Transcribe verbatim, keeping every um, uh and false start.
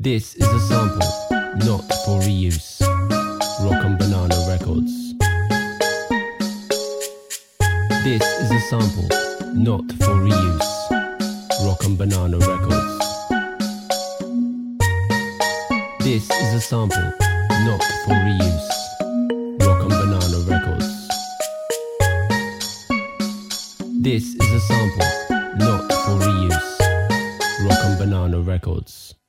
This is a sample, not for reuse. Rock and Banana Records. This is a sample, not for reuse. Rock and Banana Records. This is a sample, not for reuse. Rock and Banana Records. This is a sample, not for reuse. Rock and Banana Records.